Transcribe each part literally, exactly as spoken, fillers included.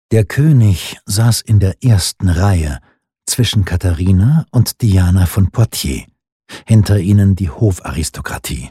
Der König saß in der ersten Reihe zwischen Katharina und Diana von Poitiers, hinter ihnen die Hofaristokratie.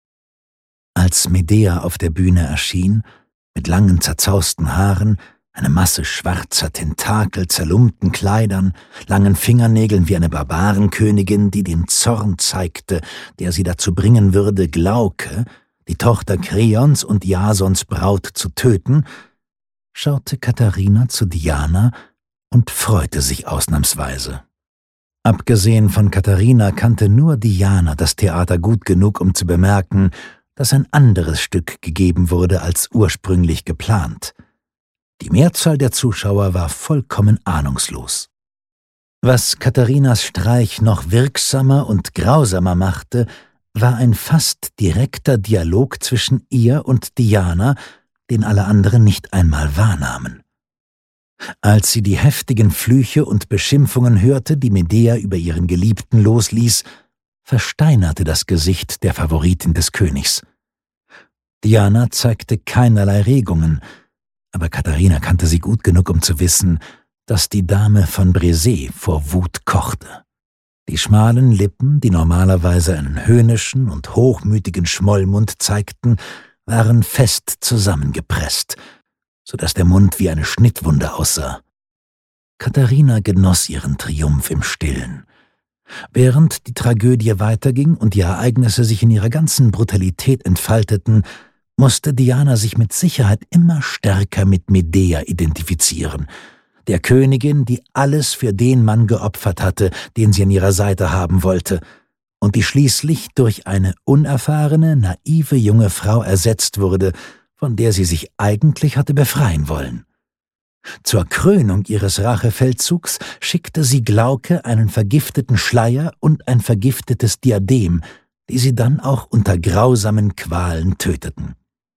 Als Medea auf der Bühne erschien, mit langen zerzausten Haaren, eine Masse schwarzer Tentakel, zerlumpten Kleidern, langen Fingernägeln wie eine Barbarenkönigin, die den Zorn zeigte, der sie dazu bringen würde, Glauke, die Tochter Kreons und Jasons Braut, zu töten, schaute Katharina zu Diana und freute sich ausnahmsweise. Abgesehen von Katharina kannte nur Diana das Theater gut genug, um zu bemerken, dass ein anderes Stück gegeben wurde als ursprünglich geplant. Die Mehrzahl der Zuschauer war vollkommen ahnungslos. Was Katharinas Streich noch wirksamer und grausamer machte, war ein fast direkter Dialog zwischen ihr und Diana, den alle anderen nicht einmal wahrnahmen. Als sie die heftigen Flüche und Beschimpfungen hörte, die Medea über ihren Geliebten losließ, versteinerte das Gesicht der Favoritin des Königs. Diana zeigte keinerlei Regungen, aber Katharina kannte sie gut genug, um zu wissen, dass die Dame von Brezé vor Wut kochte. Die schmalen Lippen, die normalerweise einen höhnischen und hochmütigen Schmollmund zeigten, waren fest zusammengepresst, so dass der Mund wie eine Schnittwunde aussah. Katharina genoss ihren Triumph im Stillen. Während die Tragödie weiterging und die Ereignisse sich in ihrer ganzen Brutalität entfalteten, musste Diana sich mit Sicherheit immer stärker mit Medea identifizieren, der Königin, die alles für den Mann geopfert hatte, den sie an ihrer Seite haben wollte, und die schließlich durch eine unerfahrene, naive junge Frau ersetzt wurde, von der sie sich eigentlich hatte befreien wollen. Zur Krönung ihres Rachefeldzugs schickte sie Glauke einen vergifteten Schleier und ein vergiftetes Diadem, die sie dann auch unter grausamen Qualen töteten.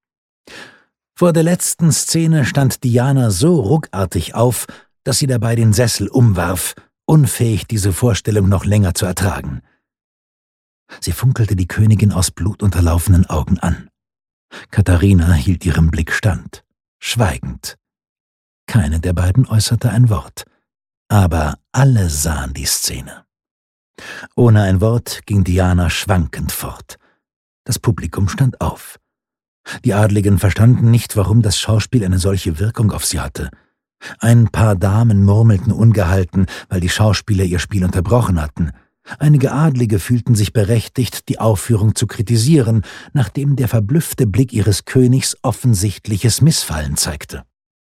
Vor der letzten Szene stand Diana so ruckartig auf, dass sie dabei den Sessel umwarf, unfähig, diese Vorstellung noch länger zu ertragen. Sie funkelte die Königin aus blutunterlaufenen Augen an. Katharina hielt ihrem Blick stand, schweigend. Keine der beiden äußerte ein Wort, aber alle sahen die Szene. Ohne ein Wort ging Diana schwankend fort. Das Publikum stand auf. Die Adligen verstanden nicht, warum das Schauspiel eine solche Wirkung auf sie hatte. Ein paar Damen murmelten ungehalten, weil die Schauspieler ihr Spiel unterbrochen hatten. Einige Adlige fühlten sich berechtigt, die Aufführung zu kritisieren, nachdem der verblüffte Blick ihres Königs offensichtliches Missfallen zeigte.